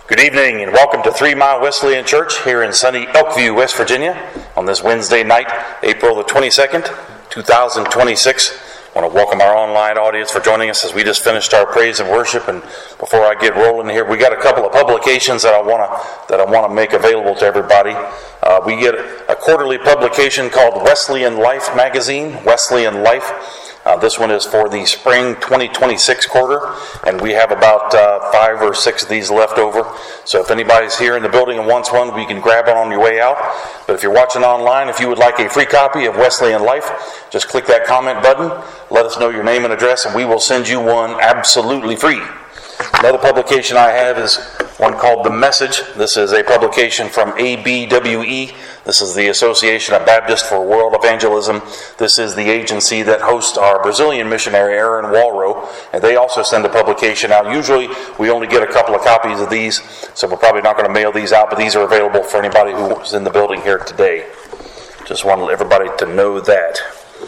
Good evening and welcome to 3 Mile Wesleyan Church here in sunny Elkview, West Virginia on this Wednesday night, April the 22nd, 2026. I want to welcome our online audience for joining us as we just finished our praise and worship. And before I get rolling here, we got a couple of publications that I want to make available to everybody. We get a quarterly publication called Wesleyan Life magazine, Wesleyan Life. This one is for the spring 2026 quarter, and we have about 5 or 6 of these left over. So if anybody's here in the building and wants one, we can grab it on your way out. But if you're watching online, if you would like a free copy of Wesleyan Life, just click that comment button, let us know your name and address, and we will send you one absolutely free. Another publication I have is one called The Message. This is a publication from ABWE. This is the Association of Baptists for World Evangelism. This is the agency that hosts our Brazilian missionary, Aaron Walro, and they also send a publication out. Usually we only get a couple of copies of these, so we're probably not going to mail these out, but these are available for anybody who's in the building here today. Just want everybody to know that.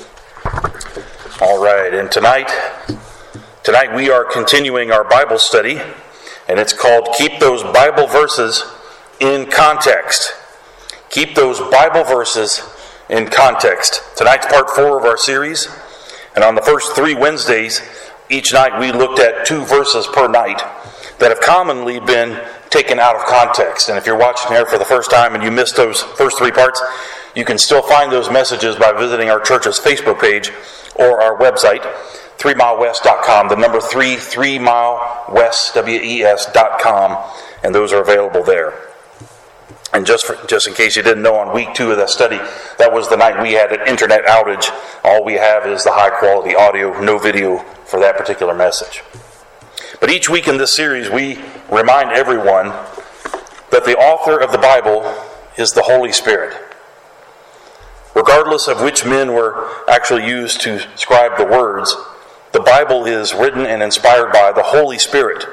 All right, and tonight we are continuing our Bible study, and it's called Keep Those Bible Verses in Context. Keep those Bible verses in context. Tonight's part 4 of our series, and on the first 3 Wednesdays, each night we looked at 2 verses per night that have commonly been taken out of context. And if you're watching here for the first time and you missed those first 3 parts, you can still find those messages by visiting our church's Facebook page or our website, 3milewest.com, the number 3milewest, WES.com, and those are available there. And just in case you didn't know, on week 2 of that study, that was the night we had an internet outage. All we have is the high quality audio, no video for that particular message. But each week in this series, we remind everyone that the author of the Bible is the Holy Spirit. Regardless of which men were actually used to scribe the words, the Bible is written and inspired by the Holy Spirit.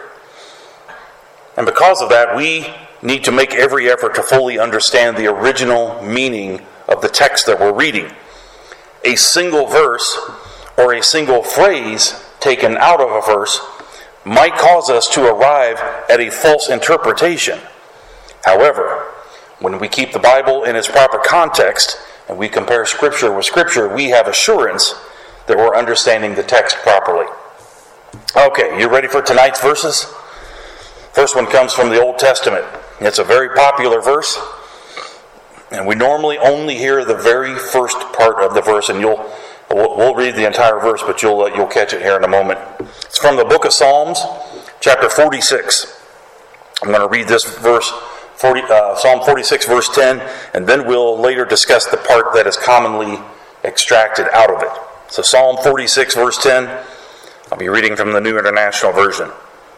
And because of that, we need to make every effort to fully understand the original meaning of the text that we're reading. A single verse or a single phrase taken out of a verse might cause us to arrive at a false interpretation. However, when we keep the Bible in its proper context and we compare Scripture with Scripture, we have assurance that we're understanding the text properly. Okay, you ready for tonight's verses? First one comes from the Old Testament. It's a very popular verse, and we normally only hear the very first part of the verse, and we'll read the entire verse, but you'll catch it here in a moment. It's from the book of Psalms, chapter 46. I'm going to read this verse, Psalm 46, verse 10, and then we'll later discuss the part that is commonly extracted out of it. So Psalm 46, verse 10, I'll be reading from the New International Version.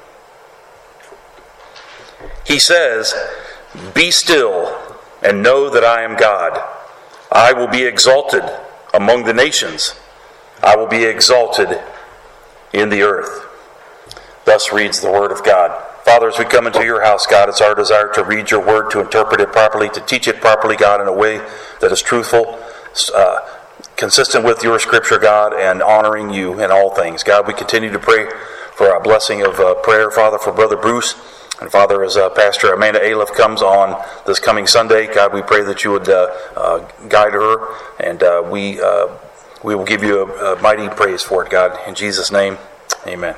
He says, "Be still and know that I am God. I will be exalted among the nations. I will be exalted in the earth." Thus reads the Word of God. Father, as we come into your house, God, it's our desire to read your Word, to interpret it properly, to teach it properly, God, in a way that is truthful, consistent with your Scripture, God, and honoring you in all things. God, we continue to pray for a blessing of prayer, Father, for Brother Bruce. And Father, as Pastor Amanda Aliff comes on this coming Sunday, God, we pray that you would guide her, and we will give you a mighty praise for it, God. In Jesus' name, amen.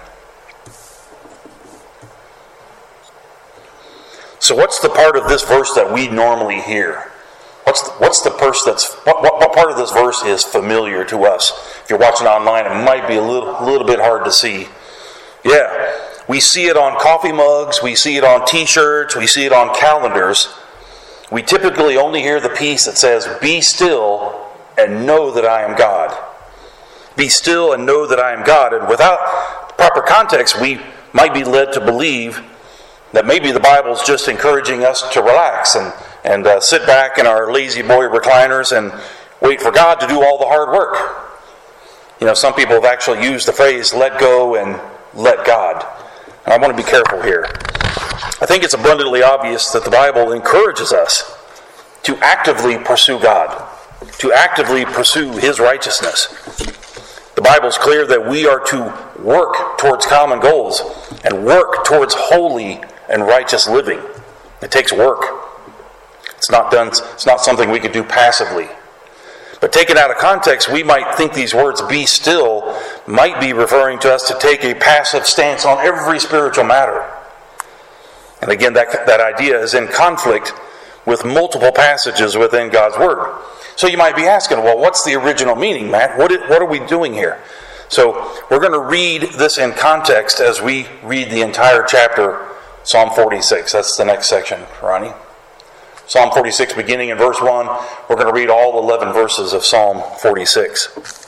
So what's the part of this verse that we normally hear? What's the verse what part of this verse is familiar to us? If you're watching online, it might be a little bit hard to see. Yeah. We see it on coffee mugs, we see it on t-shirts, we see it on calendars. We typically only hear the piece that says, "Be still and know that I am God." Be still and know that I am God. And without proper context, we might be led to believe that maybe the Bible's just encouraging us to relax and sit back in our lazy boy recliners and wait for God to do all the hard work. You know, some people have actually used the phrase, "let go and let God." I want to be careful here. I think it's abundantly obvious that the Bible encourages us to actively pursue God, to actively pursue His righteousness. The Bible's clear that we are to work towards common goals and work towards holy and righteous living. It takes work. It's not something we could do passively. But taken out of context, we might think these words, be still, might be referring to us to take a passive stance on every spiritual matter. And again, that idea is in conflict with multiple passages within God's Word. So you might be asking, well, what's the original meaning, Matt? What are we doing here? So we're going to read this in context as we read the entire chapter, Psalm 46. That's the next section, Ronnie. Psalm 46, beginning in verse 1. We're going to read all 11 verses of Psalm 46.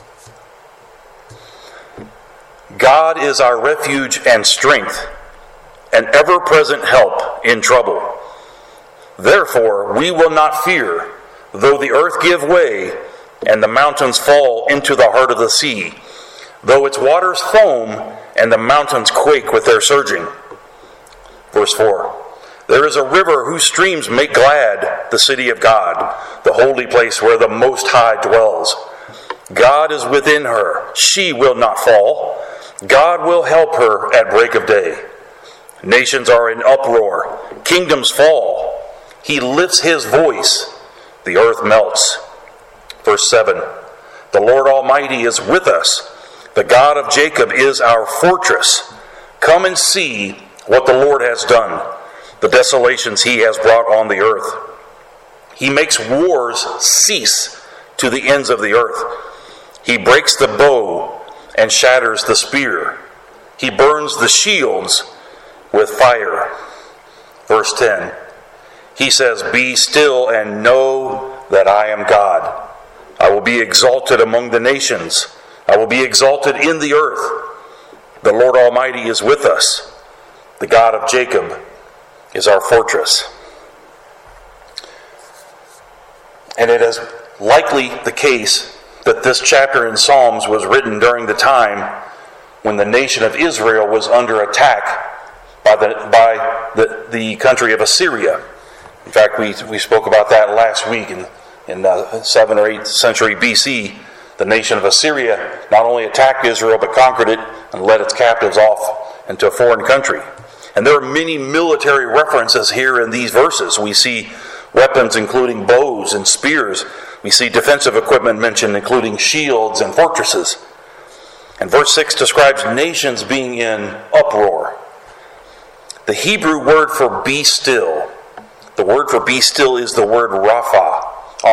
God is our refuge and strength, an ever-present help in trouble. Therefore, we will not fear, though the earth give way, and the mountains fall into the heart of the sea, though its waters foam, and the mountains quake with their surging. Verse 4. There is a river whose streams make glad the city of God, the holy place where the Most High dwells. God is within her. She will not fall. God will help her at break of day. Nations are in uproar. Kingdoms fall. He lifts his voice. The earth melts. Verse 7. The Lord Almighty is with us. The God of Jacob is our fortress. Come and see what the Lord has done, the desolations he has brought on the earth. He makes wars cease to the ends of the earth. He breaks the bow and shatters the spear. He burns the shields with fire. Verse 10. He says, be still and know that I am God. I will be exalted among the nations. I will be exalted in the earth. The Lord Almighty is with us. The God of Jacob is our fortress. And it is likely the case that this chapter in Psalms was written during the time when the nation of Israel was under attack by the country of Assyria. In fact, we spoke about that last week in 7th or 8th century BC. The nation of Assyria not only attacked Israel but conquered it and led its captives off into a foreign country. And there are many military references here in these verses. We see weapons including bows and spears. We see defensive equipment mentioned including shields and fortresses. And verse 6 describes nations being in uproar. The Hebrew word for be still, the word for be still is the word Rapha,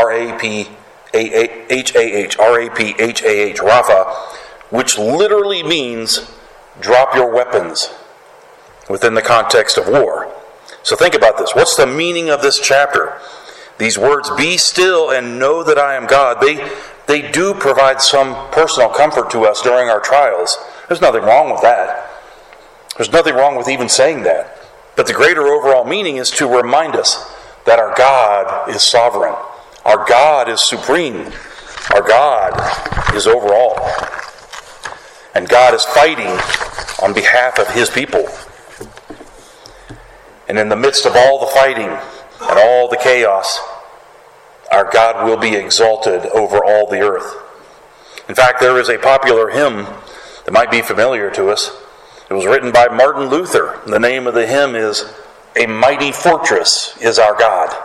R-A-P-H-A-H, R-A-P-H-A-H, Rapha, which literally means drop your weapons within the context of war. So think about this. What's the meaning of this chapter? These words, be still and know that I am God, they do provide some personal comfort to us during our trials. There's nothing wrong with that. There's nothing wrong with even saying that. But the greater overall meaning is to remind us that our God is sovereign. Our God is supreme. Our God is over all. And God is fighting on behalf of his people. And in the midst of all the fighting and all the chaos, our God will be exalted over all the earth. In fact, there is a popular hymn that might be familiar to us. It was written by Martin Luther. The name of the hymn is A Mighty Fortress is Our God.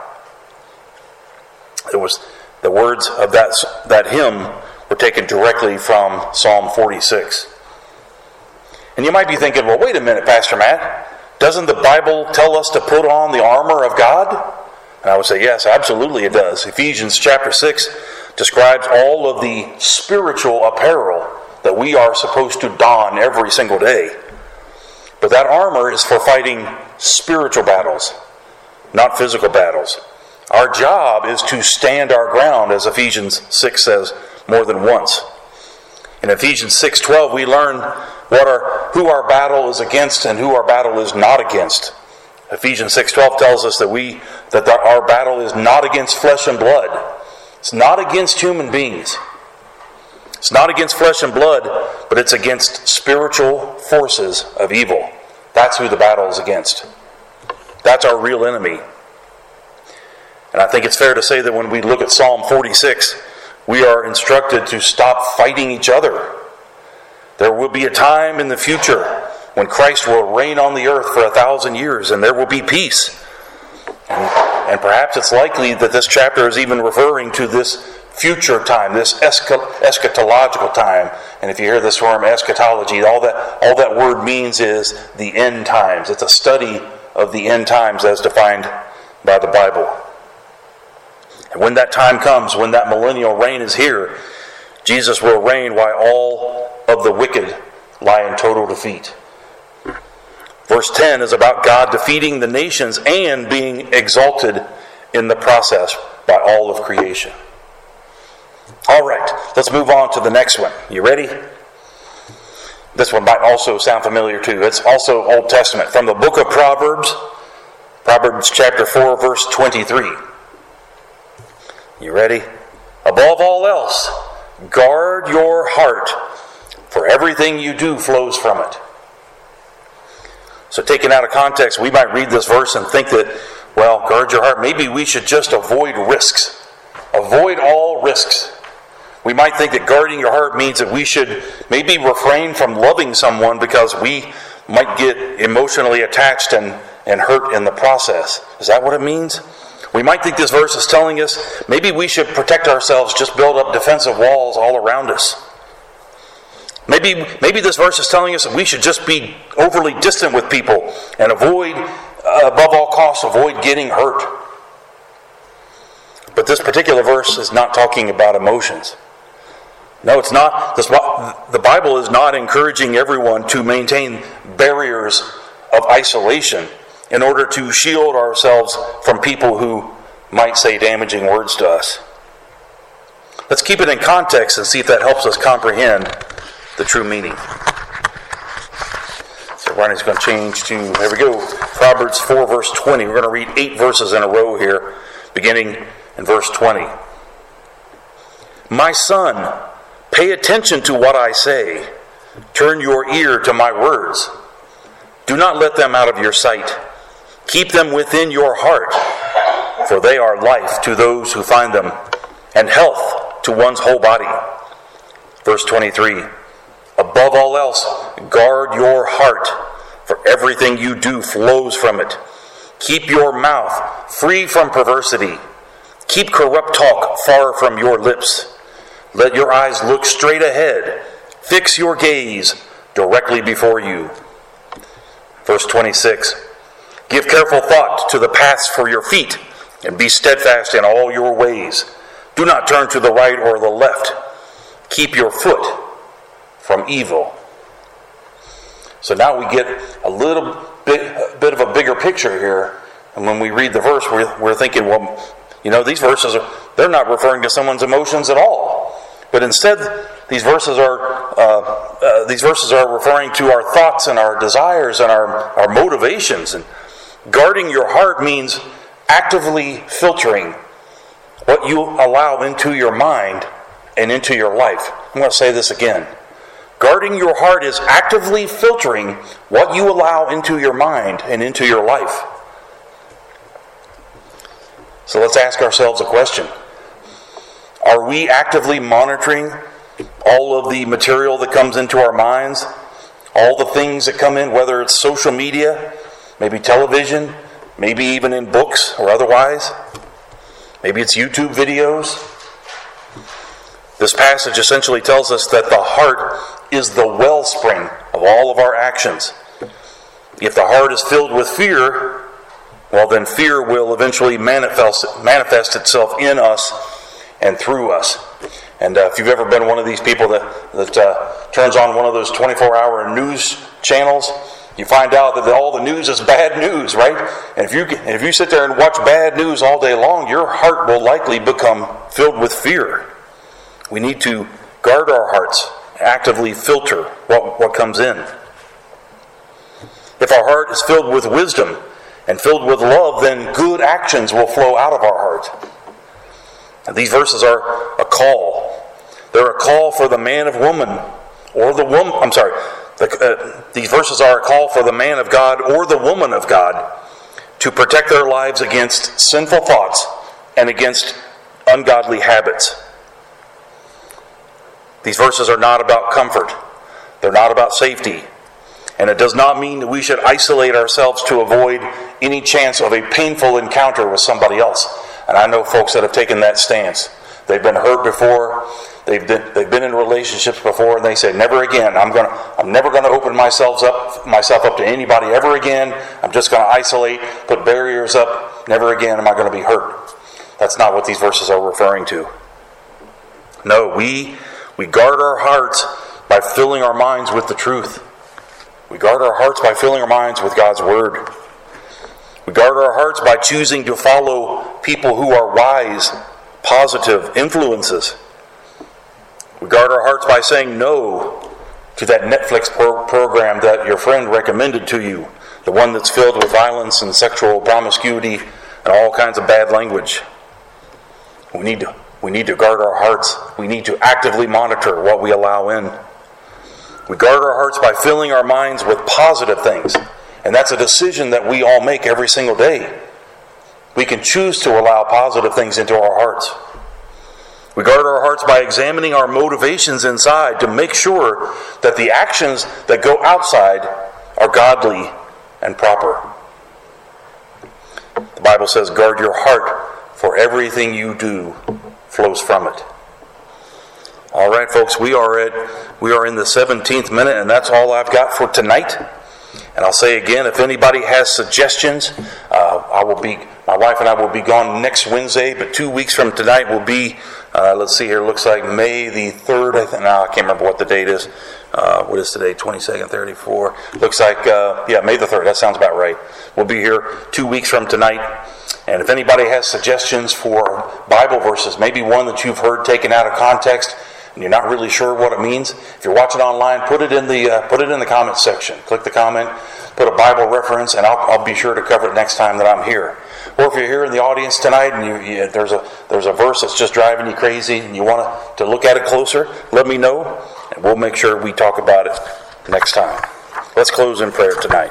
It was the words of that hymn were taken directly from Psalm 46. And you might be thinking, well, wait a minute, Pastor Matt. Doesn't the Bible tell us to put on the armor of God? And I would say, yes, absolutely it does. Ephesians chapter 6 describes all of the spiritual apparel that we are supposed to don every single day. But that armor is for fighting spiritual battles, not physical battles. Our job is to stand our ground, as Ephesians 6 says more than once. In Ephesians 6:12, we learn who our battle is against and who our battle is not against. Ephesians 6:12 tells us that our battle is not against flesh and blood. It's not against human beings. It's not against flesh and blood, but it's against spiritual forces of evil. That's who the battle is against. That's our real enemy. And I think it's fair to say that when we look at Psalm 46, we are instructed to stop fighting each other. There will be a time in the future when Christ will reign on the earth for 1,000 years, and there will be peace. And perhaps it's likely that this chapter is even referring to this future time, this eschatological time. And if you hear this term eschatology, all that word means is the end times. It's a study of the end times as defined by the Bible. And when that time comes, when that millennial reign is here, Jesus will reign while all of the wicked lie in total defeat. Verse 10 is about God defeating the nations and being exalted in the process by all of creation. All right, let's move on to the next one. You ready? This one might also sound familiar too. It's also Old Testament. From the book of Proverbs, Proverbs chapter 4, verse 23. You ready? Above all else, guard your heart, for everything you do flows from it. So taken out of context, we might read this verse and think that, well, guard your heart. Maybe we should just avoid risks. Avoid all risks. We might think that guarding your heart means that we should maybe refrain from loving someone because we might get emotionally attached and hurt in the process. Is that what it means? We might think this verse is telling us maybe we should protect ourselves, just build up defensive walls all around us. Maybe this verse is telling us that we should just be overly distant with people and avoid, above all costs, avoid getting hurt. But this particular verse is not talking about emotions. No, it's not. The Bible is not encouraging everyone to maintain barriers of isolation in order to shield ourselves from people who might say damaging words to us. Let's keep it in context and see if that helps us comprehend the true meaning. So Ronnie's going to change to, there we go, Proverbs 4 verse 20. We're going to read 8 verses in a row here, beginning in verse 20. My son, pay attention to what I say. Turn your ear to my words. Do not let them out of your sight. Keep them within your heart, for they are life to those who find them, and health to one's whole body. Verse 23. Above all else, guard your heart, for everything you do flows from it. Keep your mouth free from perversity. Keep corrupt talk far from your lips. Let your eyes look straight ahead. Fix your gaze directly before you. Verse 26. Give careful thought to the paths for your feet, and be steadfast in all your ways. Do not turn to the right or the left. Keep your foot from evil. So now we get a little bit of a bigger picture here. And when we read the verse, we're thinking, well, these verses they're not referring to someone's emotions at all. But instead, these verses are referring to our thoughts and our desires and our motivations. And guarding your heart means actively filtering what you allow into your mind and into your life. I'm going to say this again. Guarding your heart is actively filtering what you allow into your mind and into your life. So let's ask ourselves a question. Are we actively monitoring all of the material that comes into our minds? All the things that come in, whether it's social media, maybe television, maybe even in books or otherwise. Maybe it's YouTube videos. This passage essentially tells us that the heart is the wellspring of all of our actions. If the heart is filled with fear, well, then fear will eventually manifest itself in us and through us. And if you've ever been one of these people that turns on one of those 24-hour news channels, you find out that all the news is bad news, right? And if you sit there and watch bad news all day long, your heart will likely become filled with fear. We need to guard our hearts, actively filter what comes in. If our heart is filled with wisdom and filled with love, then good actions will flow out of our heart. And these verses are a call. They're a call for the man of woman, or the woman. These verses are a call for the man of God or the woman of God to protect their lives against sinful thoughts and against ungodly habits. These verses are not about comfort. They're not about safety. And it does not mean that we should isolate ourselves to avoid any chance of a painful encounter with somebody else. And I know folks that have taken that stance. They've been hurt before. They've been in relationships before, and they say, "Never again. I'm never going to open myself up to anybody ever again. I'm just going to isolate, put barriers up. Never again am I going to be hurt." That's not what these verses are referring to. No, we guard our hearts by filling our minds with the truth. We guard our hearts by filling our minds with God's Word. We guard our hearts by choosing to follow people who are wise, positive influences. We guard our hearts by saying no to that Netflix program that your friend recommended to you, the one that's filled with violence and sexual promiscuity and all kinds of bad language. We need to guard our hearts. We need to actively monitor what we allow in. We guard our hearts by filling our minds with positive things. And that's a decision that we all make every single day. We can choose to allow positive things into our hearts. We guard our hearts by examining our motivations inside to make sure that the actions that go outside are godly and proper. The Bible says, "Guard your heart, for everything you do flows from it." All right, folks, we are in the 17th minute, and that's all I've got for tonight. And I'll say again, if anybody has suggestions, my wife and I will be gone next Wednesday, but 2 weeks from tonight will be, let's see here, looks like May the 3rd, I think. No, I can't remember what the date is. What is today? 22nd, 34. Looks like, May the 3rd. That sounds about right. We'll be here 2 weeks from tonight. And if anybody has suggestions for Bible verses, maybe one that you've heard taken out of context, and you're not really sure what it means, if you're watching online, put it in the comment section. Click the comment, put a Bible reference, and I'll be sure to cover it next time that I'm here. Or if you're here in the audience tonight and there's a verse that's just driving you crazy and you want to look at it closer, let me know, and we'll make sure we talk about it next time. Let's close in prayer tonight.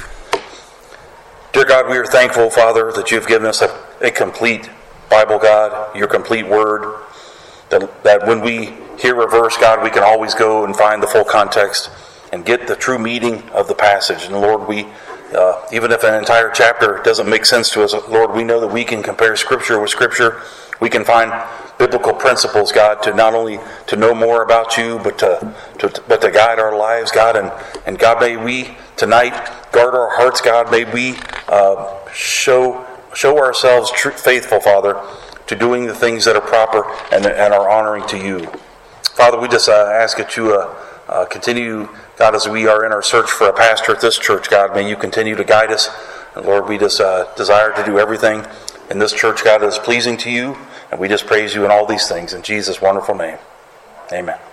Dear God, we are thankful, Father, that you've given us a complete Bible, God, your complete Word. That when we hear a verse, God, we can always go and find the full context and get the true meaning of the passage. And Lord, we, even if an entire chapter doesn't make sense to us, Lord, we know that we can compare Scripture with Scripture. We can find biblical principles, God, to not only to know more about you, but to guide our lives, God. And God, may we tonight guard our hearts, God. May we show ourselves faithful, Father, to doing the things that are proper and are honoring to you. Father, we just ask that you continue, God, as we are in our search for a pastor at this church, God, may you continue to guide us. And Lord, we just desire to do everything in this church, God, that is pleasing to you. And we just praise you in all these things in Jesus' wonderful name. Amen.